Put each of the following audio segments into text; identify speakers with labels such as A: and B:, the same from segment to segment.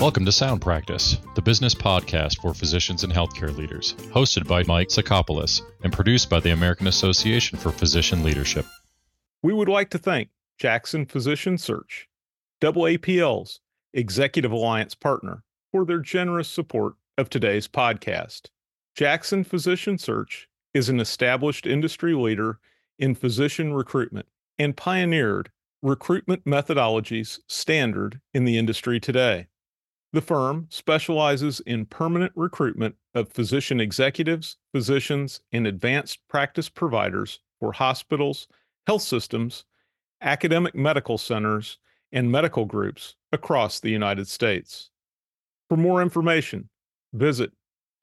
A: Welcome to Sound Practice, the business podcast for physicians and healthcare leaders, hosted by Mike Sakopoulos and produced by the American Association for Physician Leadership.
B: We would like to thank Jackson Physician Search, AAPL's Executive Alliance partner, for their generous support of today's podcast. Jackson Physician Search is an established industry leader in physician recruitment and pioneered recruitment methodologies standard in the industry today. The firm specializes in permanent recruitment of physician executives, physicians, and advanced practice providers for hospitals, health systems, academic medical centers, and medical groups across the United States. For more information, visit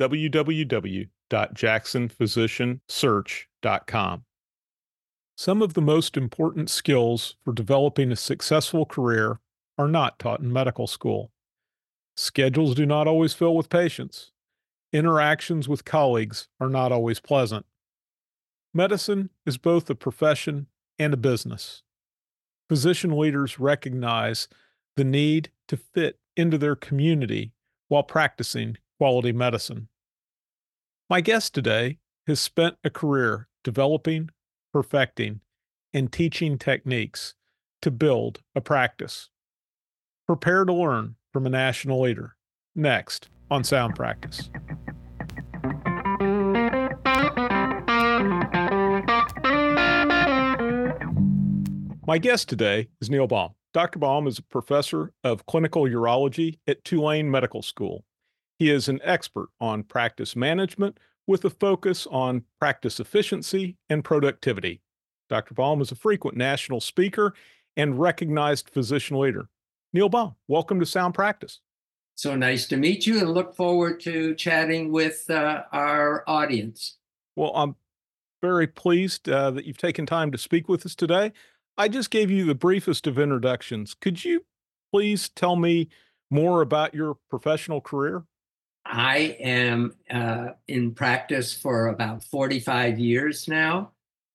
B: www.jacksonphysiciansearch.com. Some of the most important skills for developing a successful career are not taught in medical school. Schedules do not always fill with patients. Interactions with colleagues are not always pleasant. Medicine is both a profession and a business. Physician leaders recognize the need to fit into their community while practicing quality medicine. My guest today has spent a career developing, perfecting, and teaching techniques to build a practice. Prepare to learn from a national leader. Next on Sound Practice. My guest today is Neil Baum. Dr. Baum is a professor of clinical urology at Tulane Medical School. He is an expert on practice management with a focus on practice efficiency and productivity. Dr. Baum is a frequent national speaker and recognized physician leader. Neil Baum, welcome to Sound Practice.
C: So nice to meet you and look forward to chatting with our audience.
B: Well, I'm very pleased that you've taken time to speak with us today. I just gave you the briefest of introductions. Could you please tell me more about your professional career?
C: I am in practice for about 45 years now,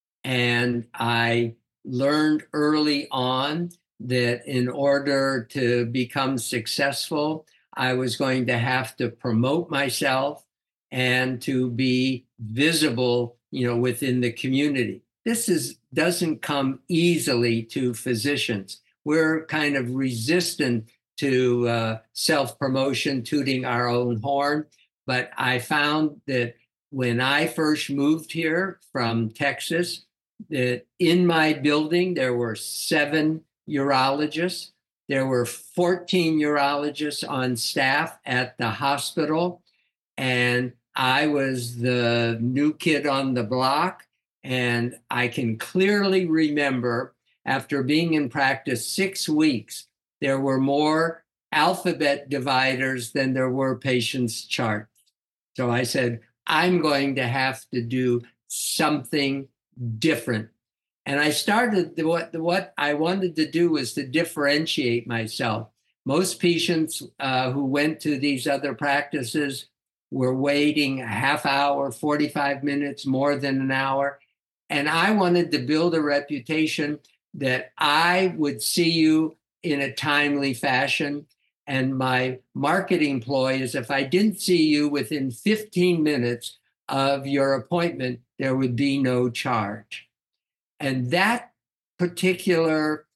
C: and I learned early on that in order to become successful, I was going to have to promote myself and to be visible, within the community. This doesn't come easily to physicians. We're kind of resistant to self-promotion, tooting our own horn. But I found that when I first moved here from Texas, that in my building, there were 7 urologists. There were 14 urologists on staff at the hospital. And I was the new kid on the block. And I can clearly remember after being in practice 6 weeks, there were more alphabet dividers than there were patients' charts. So I said, I'm going to have to do something different. And I started, what I wanted to do was to differentiate myself. Most patients who went to these other practices were waiting a half hour, 45 minutes, more than an hour. And I wanted to build a reputation that I would see you in a timely fashion. And my marketing ploy is if I didn't see you within 15 minutes of your appointment, there would be no charge. And that particular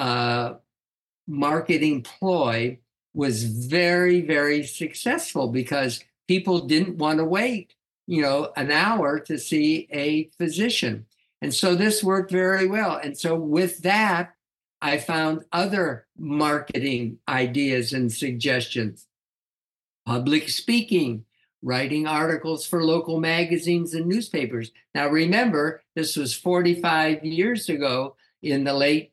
C: marketing ploy was very, very successful because people didn't want to wait, an hour to see a physician. And so this worked very well. And so with that, I found other marketing ideas and suggestions. Public speaking, writing articles for local magazines and newspapers. Now, remember, this was 45 years ago in the late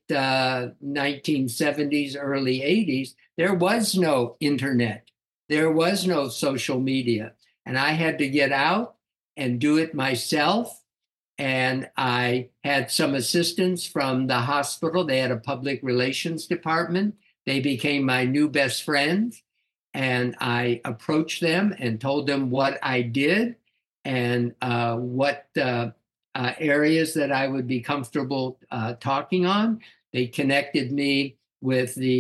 C: 1970s, early 80s. There was no internet. There was no social media. And I had to get out and do it myself. And I had some assistance from the hospital. They had a public relations department. They became my new best friends. And I approached them and told them what I did and what areas that I would be comfortable talking on. They connected me with the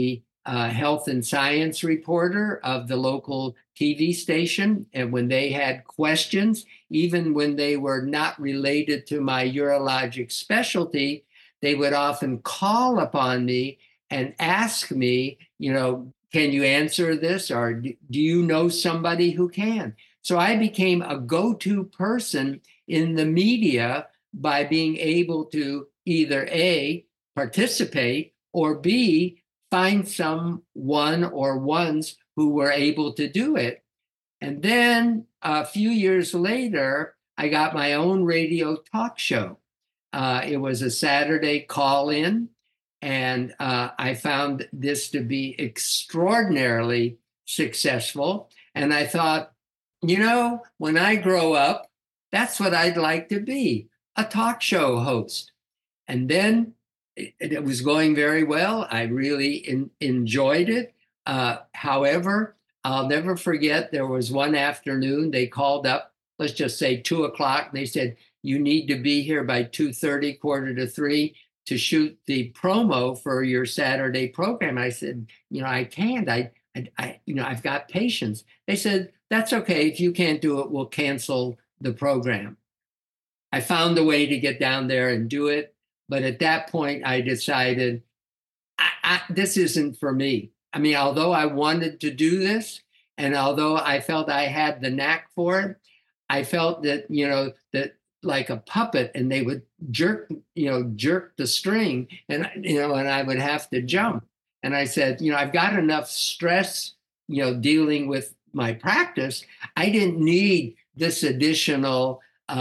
C: health and science reporter of the local TV station. And when they had questions, even when they were not related to my urologic specialty, they would often call upon me and ask me, can you answer this? Or do you know somebody who can? So I became a go-to person in the media by being able to either A, participate, or B, find someone or ones who were able to do it. And then a few years later, I got my own radio talk show. It was a Saturday call-in, and I found this to be extraordinarily successful. And I thought, when I grow up, that's what I'd like to be, a talk show host. And then it was going very well. I really enjoyed it. However, I'll never forget, there was one afternoon they called up, let's just say 2:00. They said, you need to be here by 2:30, 2:45 to shoot the promo for your Saturday program. I said, I can't. I've got patients. They said, that's okay. If you can't do it, we'll cancel the program. I found a way to get down there and do it. But at that point, I decided this isn't for me. I mean, although I wanted to do this, and although I felt I had the knack for it, I felt that, that like a puppet, and they would jerk the string, and I would have to jump. And I said, I've got enough stress, dealing with my practice. I didn't need this additional,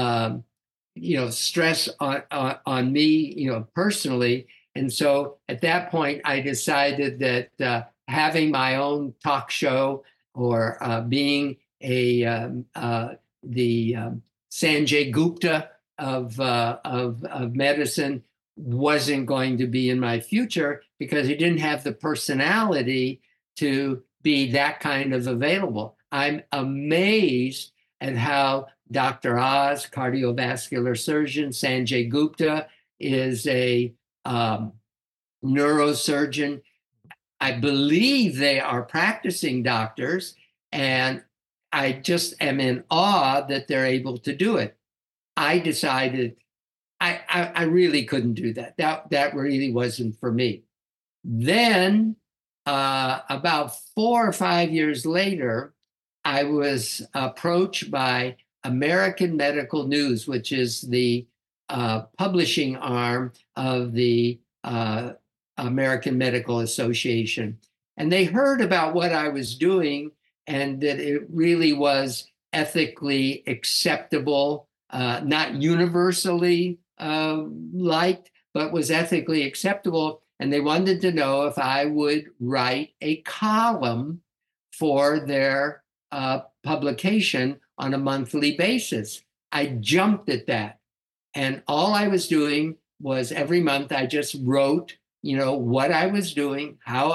C: stress on me, personally. And so at that point, I decided that having my own talk show, or being the Sanjay Gupta of medicine, wasn't going to be in my future, because he didn't have the personality to be that kind of available. I'm amazed at how Dr. Oz, cardiovascular surgeon, Sanjay Gupta is a neurosurgeon. I believe they are practicing doctors, and I just am in awe that they're able to do it. I decided I really couldn't do that. That really wasn't for me. Then about 4 or 5 years later, I was approached by American Medical News, which is the publishing arm of the American Medical Association. And they heard about what I was doing, and that it really was ethically acceptable, not universally liked, but was ethically acceptable. And they wanted to know if I would write a column for their publication on a monthly basis. I jumped at that. And all I was doing was every month I just wrote, what I was doing, how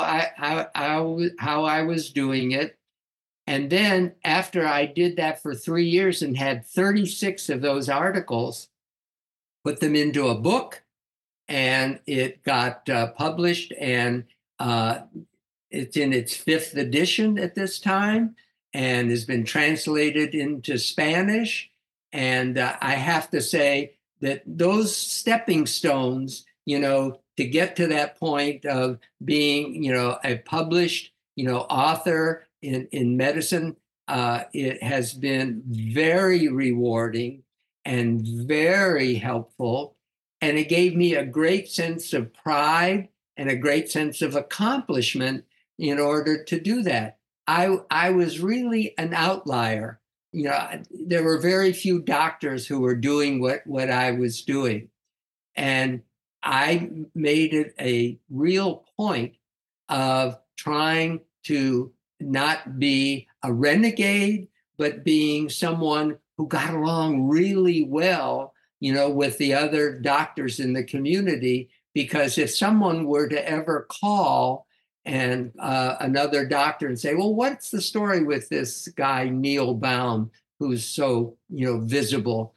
C: I was doing it. And then after I did that for 3 years and had 36 of those articles, put them into a book, and it got published, and it's in its 5th edition at this time, and has been translated into Spanish. And I have to say that those stepping stones, to get to that point of being, a published, author in medicine, it has been very rewarding and very helpful. And it gave me a great sense of pride and a great sense of accomplishment in order to do that. I was really an outlier. There were very few doctors who were doing what I was doing. And I made it a real point of trying to not be a renegade, but being someone who got along really well, with the other doctors in the community. Because if someone were to ever call and another doctor and say, well, what's the story with this guy, Neil Baum, who's so, visible,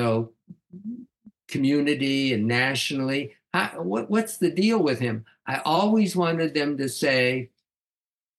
C: community and nationally, what's the deal with him? I always wanted them to say,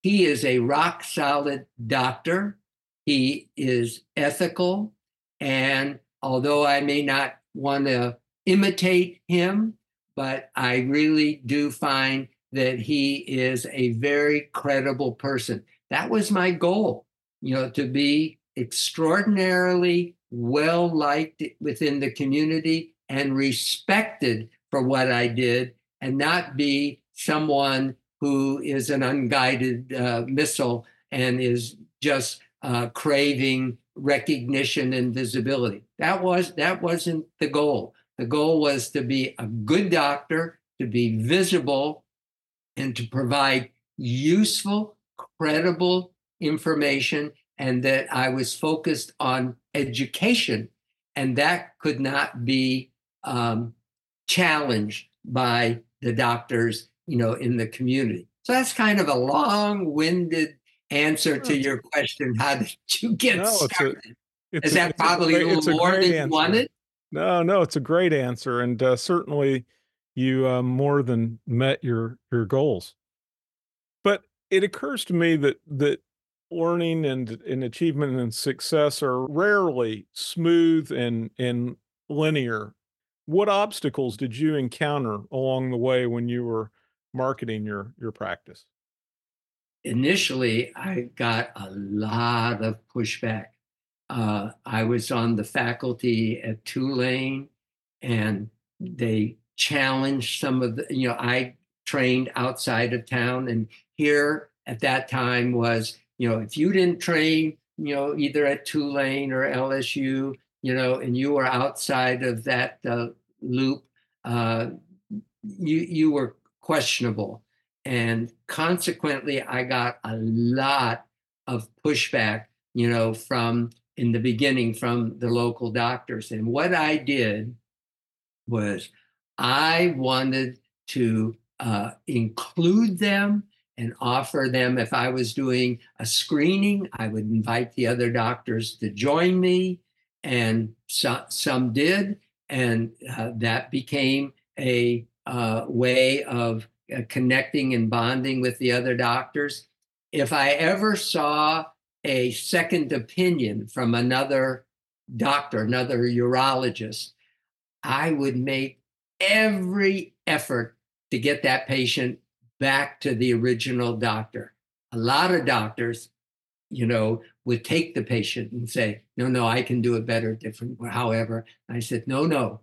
C: He is a rock solid doctor. He is ethical. And although I may not want to imitate him, but I really do find that he is a very credible person. That was my goal, to be extraordinarily well liked within the community and respected for what I did, and not be someone who is an unguided missile and is just craving recognition and visibility. That wasn't the goal. The goal was to be a good doctor, to be visible, and to provide useful, credible information, and that I was focused on education, and that could not be challenged by the doctors, in the community. So that's kind of a long-winded answer to your question. How did you get started? Is that probably a little more than you wanted?
B: No, it's a great answer, and certainly you more than met your goals. But it occurs to me that learning and achievement and success are rarely smooth and linear. What obstacles did you encounter along the way when you were marketing your practice?
C: Initially, I got a lot of pushback. I was on the faculty at Tulane, and they challenged some of I trained outside of town, and here at that time was, if you didn't train, either at Tulane or LSU, and you were outside of that loop, you were questionable. And consequently, I got a lot of pushback, from in the beginning from the local doctors. And what I did was I wanted to include them and offer them. If I was doing a screening, I would invite the other doctors to join me, and some did. And that became a way of connecting and bonding with the other doctors. If I ever saw a second opinion from another doctor, another urologist, I would make every effort to get that patient back to the original doctor. A lot of doctors, would take the patient and say, no, I can do it better, different, however. I said, no,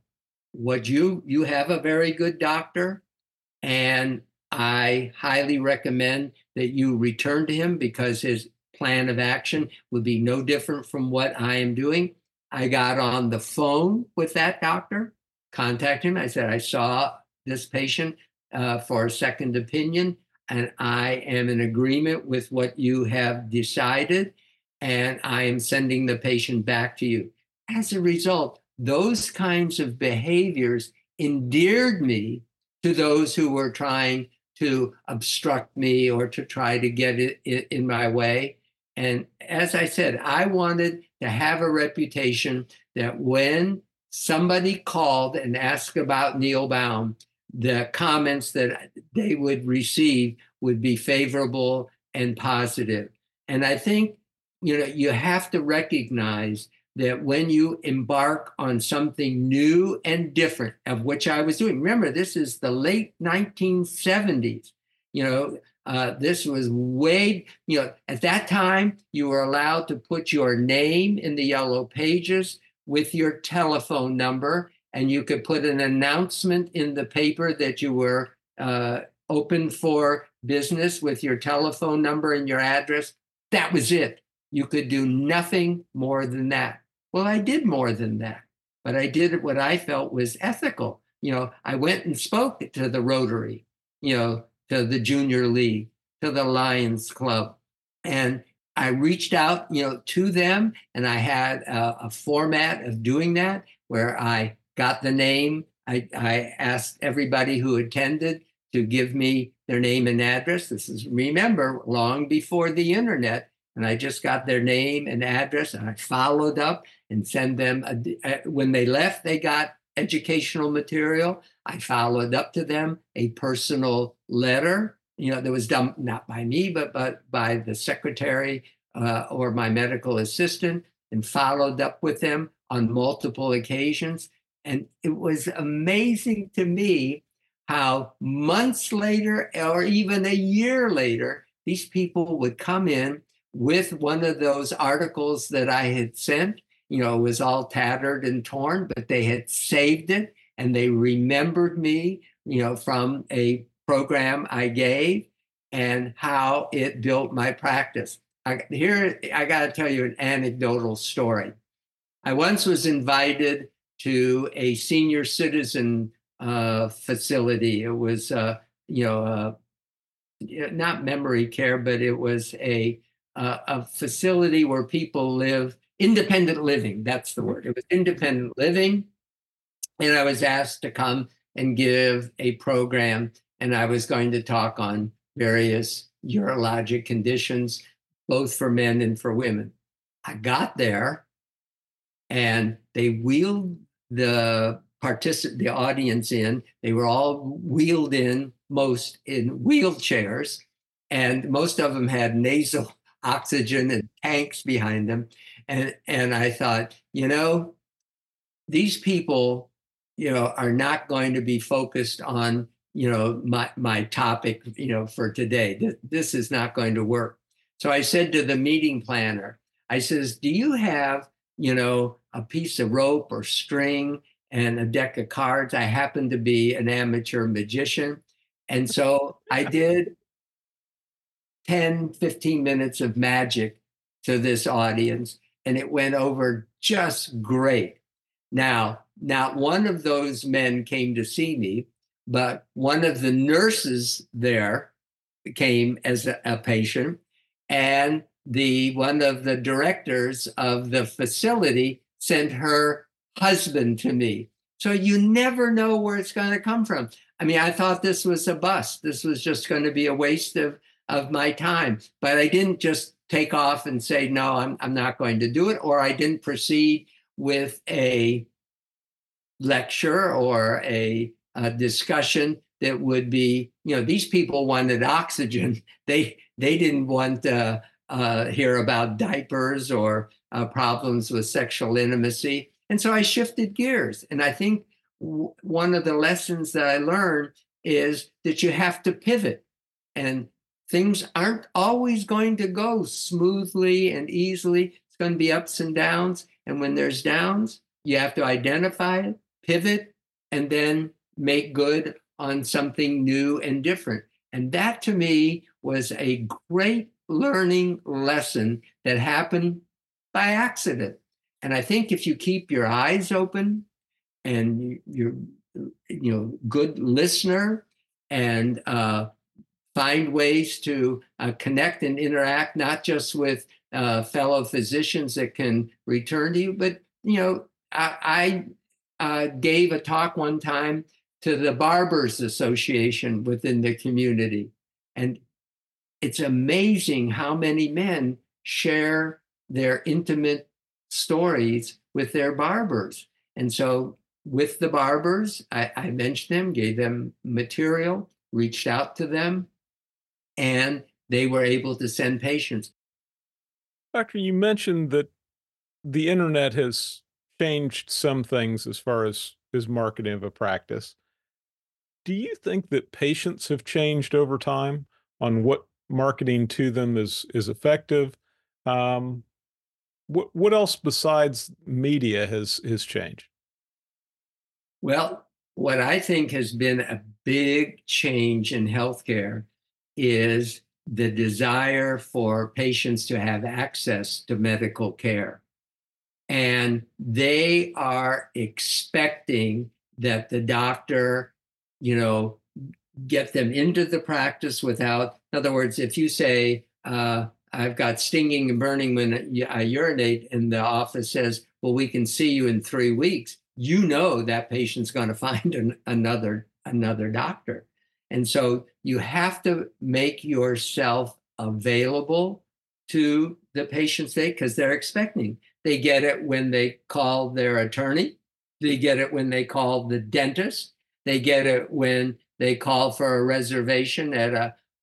C: you have a very good doctor, and I highly recommend that you return to him, because his plan of action would be no different from what I am doing. I got on the phone with that doctor, contacted him. I said, I saw this patient for a second opinion, and I am in agreement with what you have decided, and I am sending the patient back to you. As a result, those kinds of behaviors endeared me to those who were trying to obstruct me or to try to get it in my way. And as I said, I wanted to have a reputation that when somebody called and asked about Neil Baum, the comments that they would receive would be favorable and positive. And I think, you have to recognize that when you embark on something new and different, of which I was doing, remember, this is the late 1970s, this was way, at that time, you were allowed to put your name in the yellow pages with your telephone number, and you could put an announcement in the paper that you were open for business with your telephone number and your address. That was it. You could do nothing more than that. Well, I did more than that, but I did what I felt was ethical. I went and spoke to the Rotary, to the Junior League, to the Lions Club, and I reached out, to them, and I had a format of doing that where I got the name. I asked everybody who attended to give me their name and address. This is, remember, long before the internet. And I just got their name and address, and I followed up and sent them, when they left, they got educational material. I followed up to them a personal letter that was done not by me, but by the secretary or my medical assistant, and followed up with them on multiple occasions. And it was amazing to me how months later, or even a year later, these people would come in with one of those articles that I had sent. It was all tattered and torn, but they had saved it and they remembered me, from a program I gave and how it built my practice. I got to tell you an anecdotal story. I once was invited to a senior citizen facility. It was, not memory care, but it was a facility where people live, independent living. That's the word. It was independent living. And I was asked to come and give a program, and I was going to talk on various urologic conditions, both for men and for women. I got there, and they wheeled the audience in. They were all wheeled in, most in wheelchairs, and most of them had nasal oxygen and tanks behind them. And I thought, these people, are not going to be focused on, my topic, for today. This is not going to work. So I said to the meeting planner, I says, do you have, a piece of rope or string and a deck of cards? I happen to be an amateur magician. And so I did 10, 15 minutes of magic to this audience, and it went over just great. Now, not one of those men came to see me, but one of the nurses there came as a patient, and one of the directors of the facility sent her husband to me. So you never know where it's going to come from. I mean, I thought this was a bust. This was just going to be a waste of my time. But I didn't just take off and say, no, I'm not going to do it. Or I didn't proceed with a lecture or a discussion that would be, these people wanted oxygen. They didn't want to hear about diapers or problems with sexual intimacy. And so I shifted gears. And I think one of the lessons that I learned is that you have to pivot, and things aren't always going to go smoothly and easily. It's going to be ups and downs. And when there's downs, you have to identify it, pivot, and then make good on something new and different. And that to me was a great learning lesson that happened by accident. And I think if you keep your eyes open and you're good listener and find ways to connect and interact, not just with fellow physicians that can return to you, but I gave a talk one time to the Barbers Association within the community, and it's amazing how many men share their intimate stories with their barbers. And so with the barbers, I mentioned them, gave them material, reached out to them, and they were able to send patients.
B: Doctor, you mentioned that the internet has changed some things as far as marketing of a practice. Do you think that patients have changed over time on what marketing to them is effective? What else besides media has changed?
C: Well, what I think has been a big change in healthcare is the desire for patients to have access to medical care. And they are expecting that the doctor, get them into the practice without, in other words, if you say, I've got stinging and burning when I urinate, and the office says, well, we can see you in 3 weeks, that patient's going to find another doctor. And so you have to make yourself available to the patients because they're expecting. They get it when they call their attorney. They get it when they call the dentist. They get it when they call for a reservation at a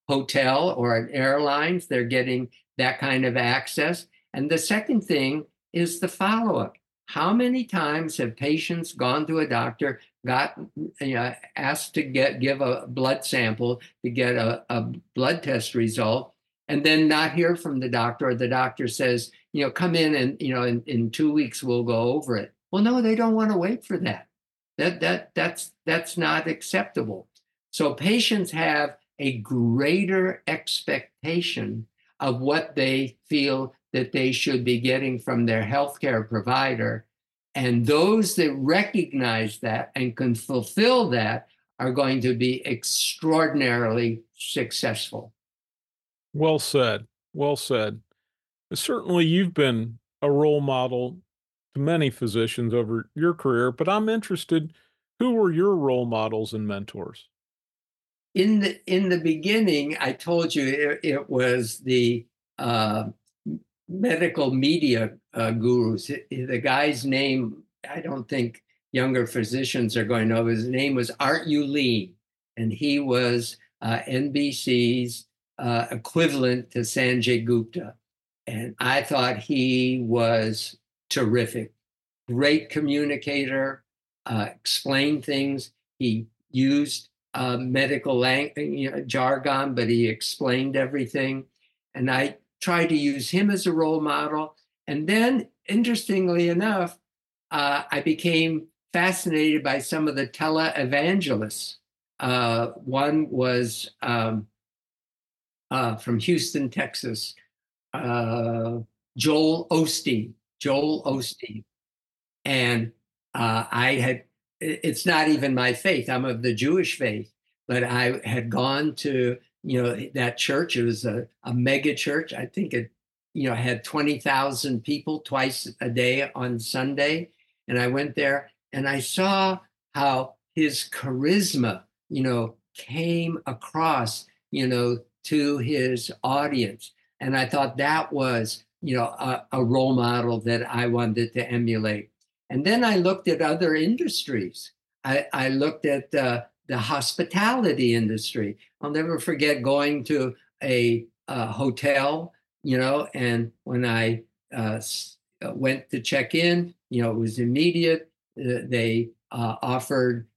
C: hotel or at airlines, they're getting that kind of access. And the second thing is the follow-up. How many times have patients gone to a doctor, got asked to give a blood sample to get a blood test result, and then not hear from the doctor, or the doctor says, come in and, in 2 weeks we'll go over it. Well, no, they don't want to wait for that. That's not acceptable. So patients have a greater expectation of what they feel that they should be getting from their healthcare provider. And those that recognize that and can fulfill that are going to be extraordinarily successful.
B: Well said. Well said. Certainly, you've been a role model to many physicians over your career, but I'm interested, who were your role models and mentors?
C: In the beginning, I told you it was the medical media gurus. The guy's name, I don't think younger physicians are going to know. His name was Art Uleen, and he was NBC's equivalent to Sanjay Gupta. And I thought he was terrific. Great communicator, explained things. He used medical jargon, but he explained everything. And I tried to use him as a role model. And then, interestingly enough, I became fascinated by some of the televangelists. One was from Houston, Texas, Joel Osteen. And it's not even my faith. I'm of the Jewish faith, but I had gone to, that church. It was a mega church. I think it, had 20,000 people twice a day on Sunday. And I went there and I saw how his charisma, came across, to his audience. And I thought that was, a role model that I wanted to emulate. And then I looked at other industries. I looked at the hospitality industry. I'll never forget going to a hotel, and when I went to check in, it was immediate. They offered,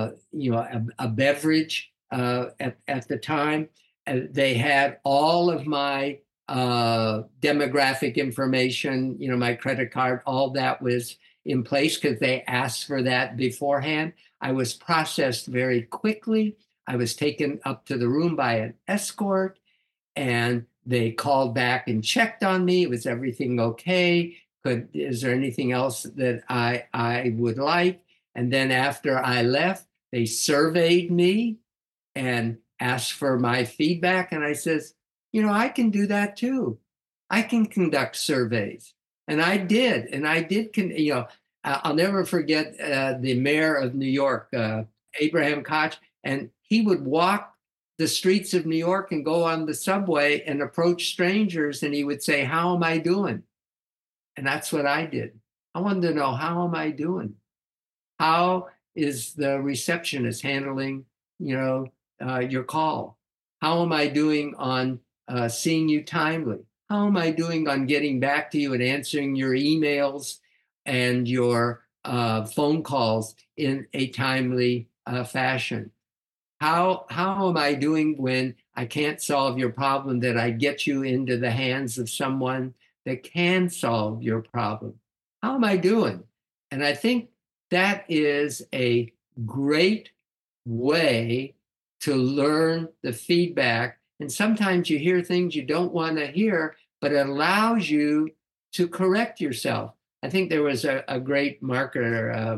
C: a beverage at the time. They had all of my demographic information, my credit card, all that was in place because they asked for that beforehand. I was processed very quickly. I was taken up to the room by an escort, and they called back and checked on me. Was everything okay? Is there anything else that I would like? And then after I left, they surveyed me and asked for my feedback. And I says, I can do that too. I can conduct surveys. And I did. And I did, I'll never forget the mayor of New York, Abraham Koch, and he would walk the streets of New York and go on the subway and approach strangers. And he would say, how am I doing? And that's what I did. I wanted to know, how am I doing? How is the receptionist handling, your call? How am I doing on seeing you timely? How am I doing on getting back to you and answering your emails and your phone calls in a timely fashion? How am I doing when I can't solve your problem, that I get you into the hands of someone that can solve your problem? How am I doing? And I think that is a great way to learn the feedback. And sometimes you hear things you don't want to hear, but it allows you to correct yourself. I think there was a great marketer.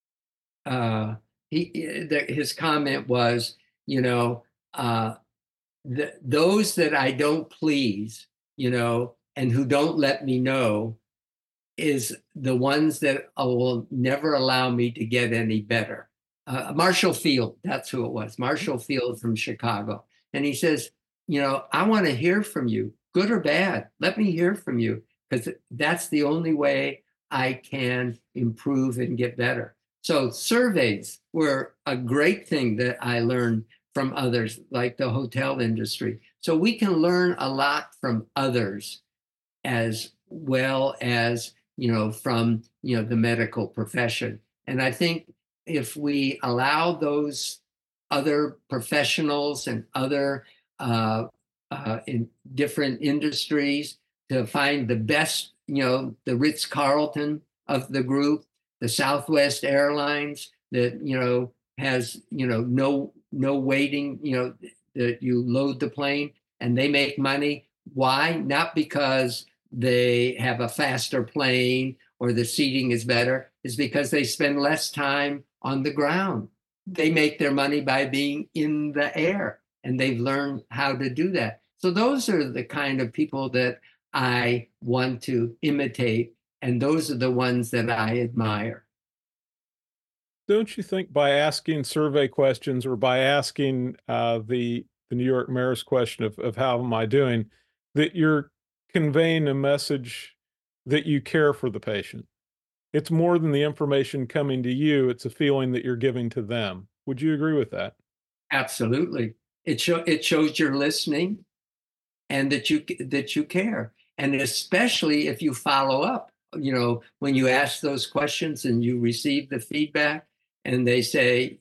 C: His comment was, those that I don't please, and who don't let me know, is the ones that will never allow me to get any better. Marshall Field, that's who it was. Marshall Field from Chicago. And he says, I want to hear from you, good or bad. Let me hear from you, because that's the only way I can improve and get better. So surveys were a great thing that I learned from others, like the hotel industry. So we can learn a lot from others as well as, from, the medical profession. And I think if we allow those other professionals and other in different industries to find the best, the Ritz-Carlton of the group, the Southwest Airlines that, has, no waiting, that you load the plane and they make money. Why? Not because they have a faster plane or the seating is better, is because they spend less time on the ground. They make their money by being in the air, and they've learned how to do that. So those are the kind of people that I want to imitate, and those are the ones that I admire.
B: Don't you think by asking survey questions or by asking the New York mayor's question of how am I doing, that you're conveying a message that you care for the patient? It's more than the information coming to you, it's a feeling that you're giving to them. Would you agree with that?
C: Absolutely. It shows you're listening and that you care. And especially if you follow up, when you ask those questions and you receive the feedback and they say,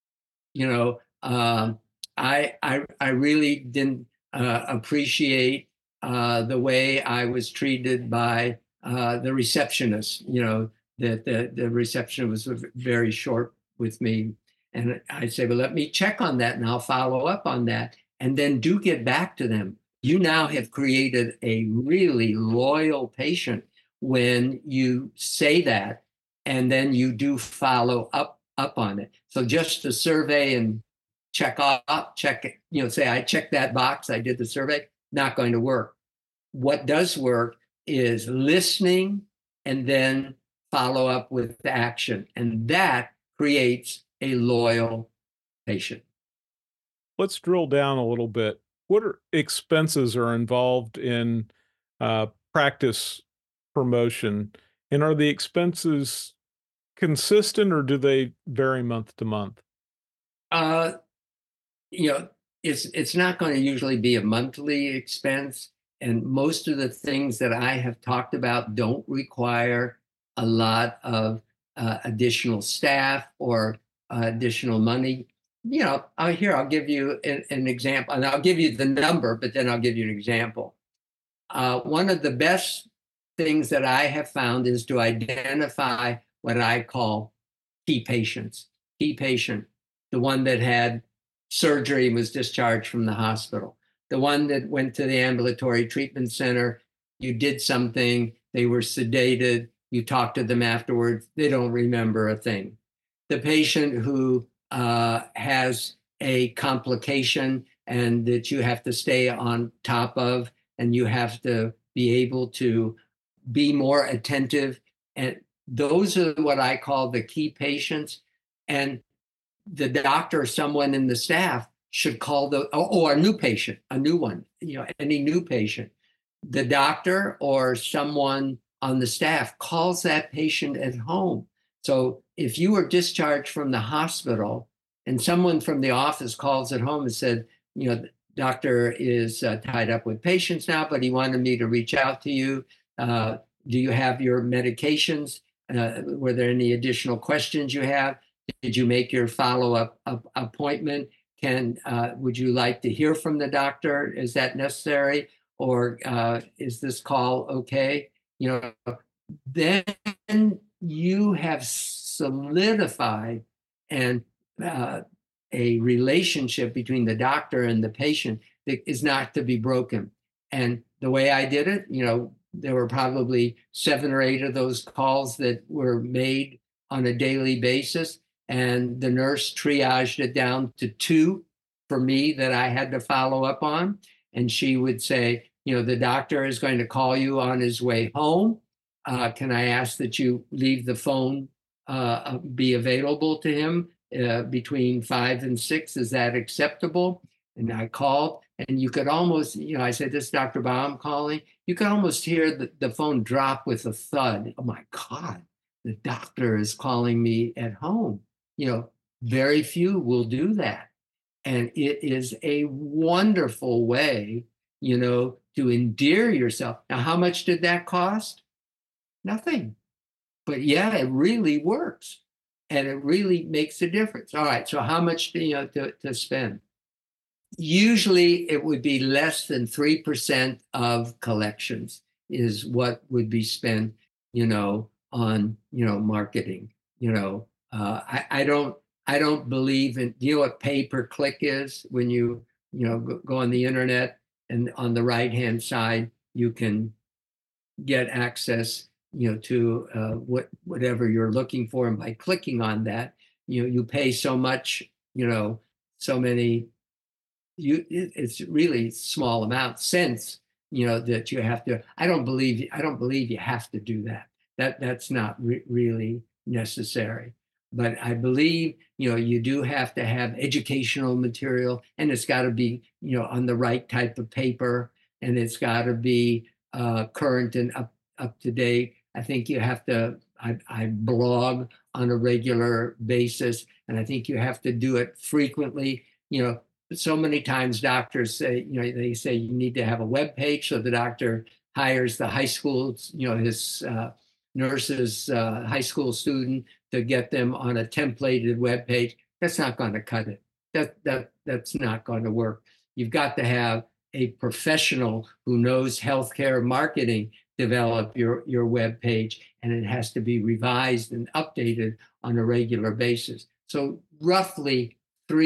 C: I really didn't appreciate the way I was treated by the receptionist, that the receptionist was very short with me. And I say, well, let me check on that and I'll follow up on that. And then do get back to them. You now have created a really loyal patient when you say that, and then you do follow up on it. So just to survey and check it, say I checked that box, I did the survey, not going to work. What does work is listening and then follow up with action. And that creates a loyal patient.
B: Let's drill down a little bit. What expenses are involved in practice promotion? And are the expenses consistent or do they vary month to month?
C: It's not going to usually be a monthly expense. And most of the things that I have talked about don't require a lot of additional staff or additional money. I'll give you an example, and I'll give you the number, but then I'll give you an example. One of the best things that I have found is to identify what I call key patients. Key patient, the one that had surgery and was discharged from the hospital, the one that went to the ambulatory treatment center, you did something, they were sedated, you talked to them afterwards, they don't remember a thing. The patient who has a complication and that you have to stay on top of, and you have to be able to be more attentive. And those are what I call the key patients. And the doctor or someone in the staff should call a new patient, a new one, any new patient. The doctor or someone on the staff calls that patient at home. So if you were discharged from the hospital and someone from the office calls at home and said, the doctor is tied up with patients now, but he wanted me to reach out to you. Do you have your medications? Were there any additional questions you have? Did you make your follow-up appointment? Would you like to hear from the doctor? Is that necessary? Or is this call okay? Then you have solidified and a relationship between the doctor and the patient that is not to be broken. And the way I did it, there were probably 7 or 8 of those calls that were made on a daily basis. And the nurse triaged it down to 2 for me that I had to follow up on. And she would say, the doctor is going to call you on his way home. Can I ask that you leave the phone, be available to him between 5 and 6? Is that acceptable? And I called, and you could almost, I said, this is Dr. Baum calling. You could almost hear the phone drop with a thud. Oh my God, the doctor is calling me at home. Very few will do that. And it is a wonderful way, to endear yourself. Now, how much did that cost? Nothing. But yeah, it really works. And it really makes a difference. All right. So how much do you to spend? Usually it would be less than 3% of collections is what would be spent, on, marketing. I don't believe in, what pay per click is when you, go on the internet, and on the right-hand side, you can get access, to whatever you're looking for. And by clicking on that, you pay so much, so many, it's really small amount cents, that you have to. I don't believe you have to do that. That's not really necessary. But I believe, you do have to have educational material, and it's got to be, on the right type of paper, and it's got to be current and up to date. I think you have to. I blog on a regular basis, and I think you have to do it frequently. So many times doctors say, they say you need to have a web page, so the doctor hires the high school, his nurse's high school student to get them on a templated web page. That's not going to cut it. That's not going to work. You've got to have a professional who knows healthcare marketing develop your web page, and it has to be revised and updated on a regular basis. So roughly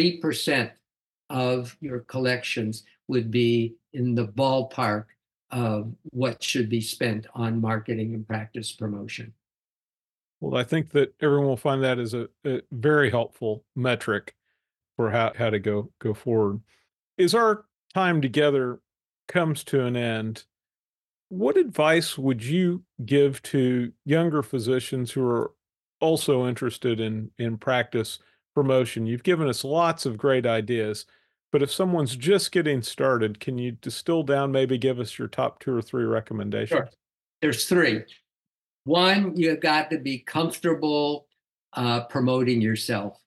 C: 3% of your collections would be in the ballpark of what should be spent on marketing and practice promotion.
B: Well, I think that everyone will find that as a very helpful metric for how to go forward. As our time together comes to an end, what advice would you give to younger physicians who are also interested in practice promotion? You've given us lots of great ideas, but if someone's just getting started, can you distill down, maybe give us your top 2 or 3 recommendations?
C: Sure. There's 3. One, you've got to be comfortable promoting yourself,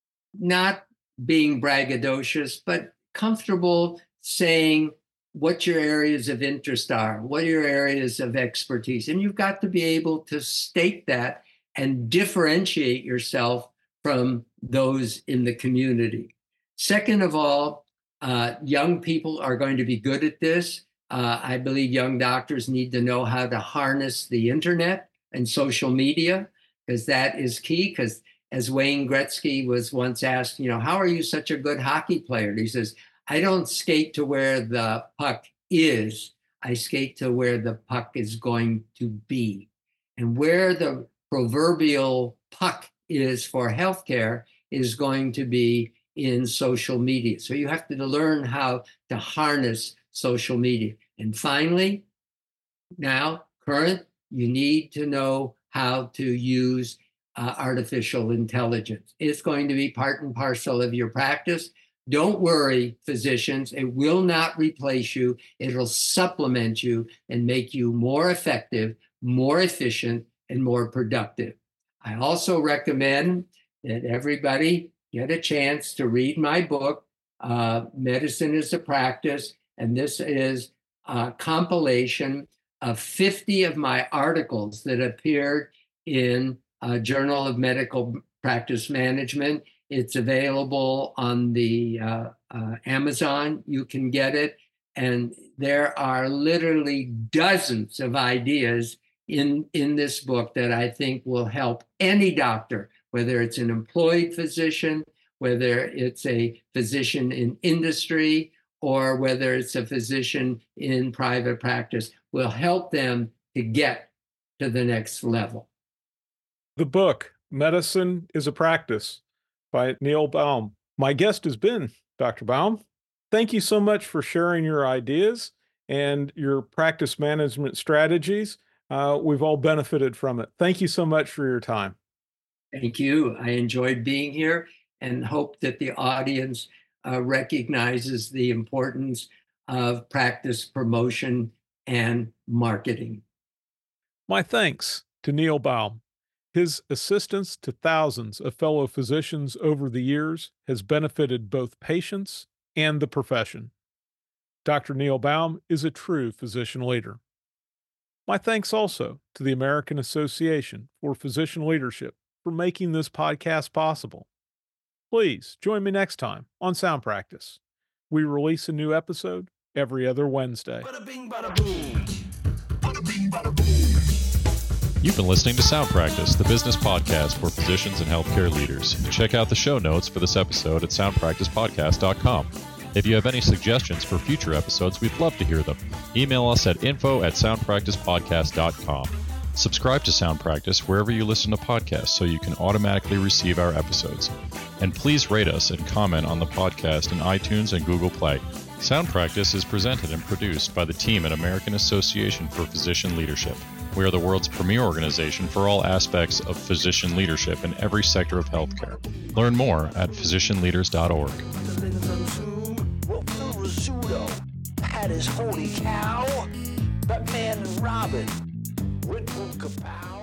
C: not being braggadocious, but comfortable saying what your areas of interest are, what your areas of expertise. And you've got to be able to state that and differentiate yourself from those in the community. Second of all, young people are going to be good at this. I believe young doctors need to know how to harness the internet and social media, because that is key. Because as Wayne Gretzky was once asked, how are you such a good hockey player? And he says, I don't skate to where the puck is. I skate to where the puck is going to be. And where the proverbial puck is for healthcare is going to be in social media. So you have to learn how to harness social media. And finally, now, current, you need to know how to use artificial intelligence. It's going to be part and parcel of your practice. Don't worry, physicians, it will not replace you. It'll supplement you and make you more effective, more efficient, and more productive. I also recommend that everybody get a chance to read my book, Medicine is a Practice. And this is a compilation of 50 of my articles that appeared in Journal of Medical Practice Management. It's available on the Amazon. You can get it. And there are literally dozens of ideas in this book that I think will help any doctor, whether it's an employed physician, whether it's a physician in industry, or whether it's a physician in private practice, will help them to get to the next level.
B: The book, Medicine is a Practice, by Neil Baum. My guest has been Dr. Baum. Thank you so much for sharing your ideas and your practice management strategies. We've all benefited from it. Thank you so much for your time.
C: Thank you. I enjoyed being here and hope that the audience recognizes the importance of practice promotion and marketing.
B: My thanks to Neil Baum. His assistance to thousands of fellow physicians over the years has benefited both patients and the profession. Dr. Neil Baum is a true physician leader. My thanks also to the American Association for Physician Leadership for making this podcast possible. Please join me next time on Sound Practice. We release a new episode every other Wednesday.
D: Bada bing, bada boom. Bada bing, bada boom.
A: You've been listening to Sound Practice, the business podcast for physicians and healthcare leaders. Check out the show notes for this episode at soundpracticepodcast.com. If you have any suggestions for future episodes, we'd love to hear them. Email us at info@soundpracticepodcast.com. Subscribe to Sound Practice wherever you listen to podcasts so you can automatically receive our episodes. And please rate us and comment on the podcast in iTunes and Google Play. Sound Practice is presented and produced by the team at American Association for Physician Leadership. We are the world's premier organization for all aspects of physician leadership in every sector of healthcare. Learn more at physicianleaders.org.
D: That is holy cow. Batman and Robin. Red Bull Kapow.